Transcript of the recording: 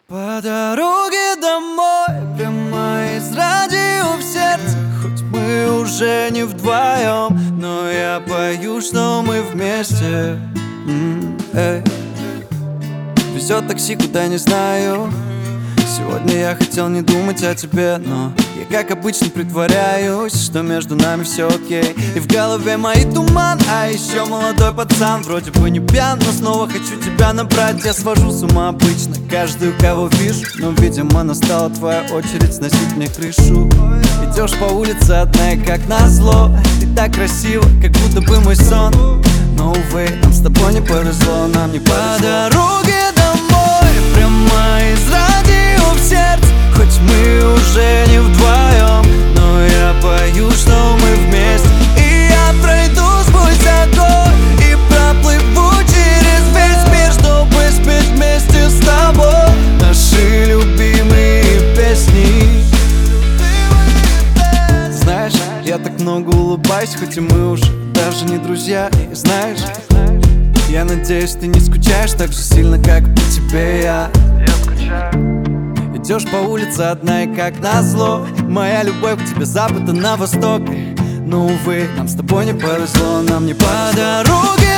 По дороге домой, прямо из радио в сердце. Хоть мы уже не вдвоем, но я пою, что мы вместе. Везет такси, куда не знаю. Сегодня я хотел не думать о тебе, но я как обычно притворяюсь, что между нами все окей. И в голове мои туман, а еще молодой пацан. Вроде бы не пьян, но снова хочу тебя набрать. Я свожу с ума обычно каждую, кого вижу, но, видимо, настала твоя очередь сносить мне крышу. Идешь по улице одна, как назло. Ты так красиво, как будто бы мой сон. Но, увы, нам с тобой не повезло, нам не повезло. По дороге домой, прямо из радио в сердце. Хоть мы уже не вдвоем, но я пою, что мы вместе. И я пройду сквозь огонь и проплыву через весь мир, чтобы спеть вместе с тобой наши любимые песни. Знаешь, я так много улыбаюсь, хоть и мы уже даже не друзья. И знаешь, я надеюсь, ты не скучаешь так же сильно, как по тебе я скучаю. Идешь по улице одна, и как назло моя любовь к тебе забыта на восток. Но, увы, нам с тобой не повезло, нам не по дороге